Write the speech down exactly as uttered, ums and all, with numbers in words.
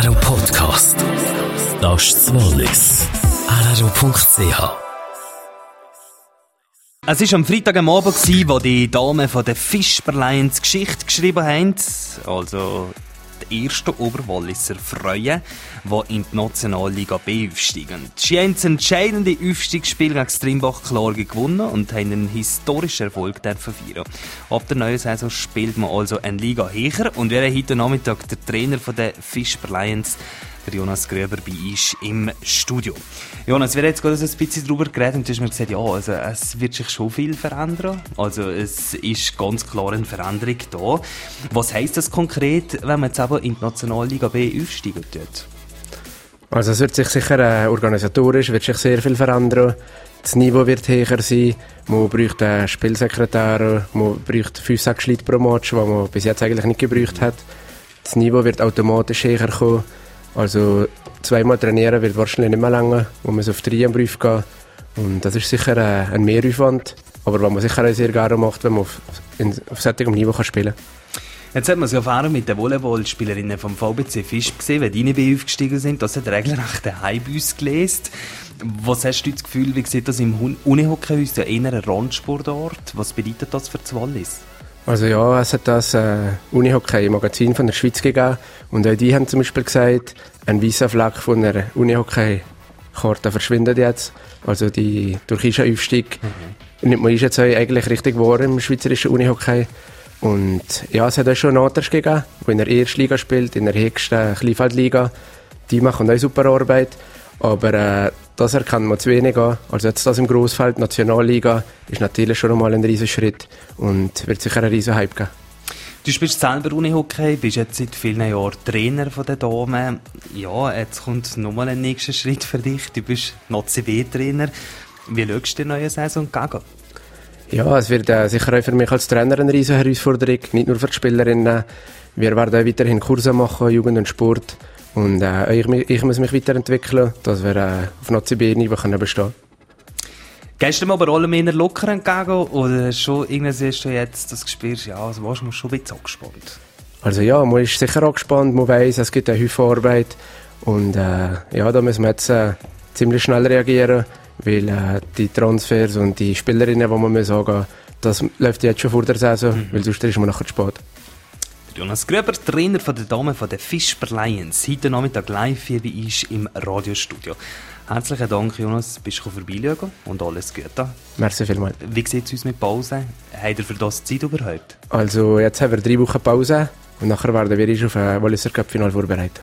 R R O Podcast. Das ist das Wallis. R R O Punkt C H. Es war am Freitag am Abend, wo die Damen von den Fischber Lions Geschichte geschrieben haben. Also die ersten Oberwalliser Freuen, die in die Nationalliga B aufsteigen. Sie haben das entscheidende Aufstiegsspiel gegen Trimbach klar gewonnen und haben einen historischen Erfolg feiern. Ab der neuen Saison spielt man also eine Liga höher und wäre heute Nachmittag der Trainer der Fischber Lions, der Jonas Gröber, bei uns im Studio. Jonas, wir haben jetzt gerade ein bisschen darüber geredet und du hast mir gesagt, ja, also es wird sich schon viel verändern. Also es ist ganz klar eine Veränderung da. Was heisst das konkret, wenn man jetzt aber in die Nationalliga B aufsteigen tut? Also es wird sich sicher äh, organisatorisch wird sich sehr viel verändern. Das Niveau wird höher sein. Man braucht einen Spielsekretär, man braucht fünf, sechs Leute pro Match, was man bis jetzt eigentlich nicht gebraucht hat. Das Niveau wird automatisch höher kommen. Also zweimal trainieren wird wahrscheinlich nicht mehr länger, wo man auf drei am Brief gehen. Und das ist sicher äh, ein Mehraufwand, aber was man sicher auch sehr gerne macht, wenn man auf, in, auf solchem Niveau kann spielen kann. Jetzt hat man es ja vorher mit den Volleyballspielerinnen vom V B C Fisch gesehen, wenn die nicht aufgestiegen sind. Das hat regelrecht daheim bei uns gelesen. Was hast du das Gefühl, wie sieht das im Unihockey aus, ja eher ein Randsportort? Was bedeutet das für das Wallis? Also ja, es hat das äh, Unihockey-Magazin von der Schweiz gegeben und auch die haben zum Beispiel gesagt, ein weißer Fleck von der Unihockey-Karte verschwindet jetzt. Also die türkische Aufstieg mhm. nimmt man jetzt eigentlich richtig wahr im schweizerischen Unihockey. Und ja, es hat auch schon Naters gegeben, die in der ersten Liga spielt, in der höchsten Kleinfeldliga. Die machen auch super Arbeit, aber äh, das erkennt man zu wenig an. Also jetzt das im Grossfeld, Nationalliga, ist natürlich schon einmal ein riesen Schritt und wird sicher einen riesen Hype geben. Du spielst selber Unihockey, bist jetzt seit vielen Jahren Trainer von den Damen. Ja, jetzt kommt nochmal ein nächster Schritt für dich. Du bist Nazi B-Trainer. Wie schaust du die neue Saison entgegen? Ja, es wird äh, sicher auch für mich als Trainer eine riesen Herausforderung, nicht nur für die Spielerinnen. Wir werden auch weiterhin Kurse machen, Jugend und Sport. Und äh, ich, ich muss mich weiterentwickeln, dass wir äh, auf Nazi B-Niveau bestehen können. Gehst du dem aber alle mehr locker entgegen oder schon irgendwie siehst du jetzt, dass du spürst, ja, also warst du schon ein bisschen angespannt? Also ja, man ist sicher angespannt, man weiss, es gibt eine Haufen Arbeit und äh, ja, da müssen wir jetzt äh, ziemlich schnell reagieren, weil äh, die Transfers und die Spielerinnen, die man sagen muss, das läuft jetzt schon vor der Saison, mhm. weil sonst ist man nachher zu spät. Jonas Gröber, Trainer von der Damen von den Fischber Lions, heute Nachmittag live hier bei uns im Radiostudio. Herzlichen Dank, Jonas, bist du vorbeischauen und alles Gute. Merci vielmals. Wie sieht es aus mit Pause? Habt ihr für das Zeit überhaupt? Also jetzt haben wir drei Wochen Pause und nachher werden wir uns auf ein Walliser Cup-Final vorbereitet.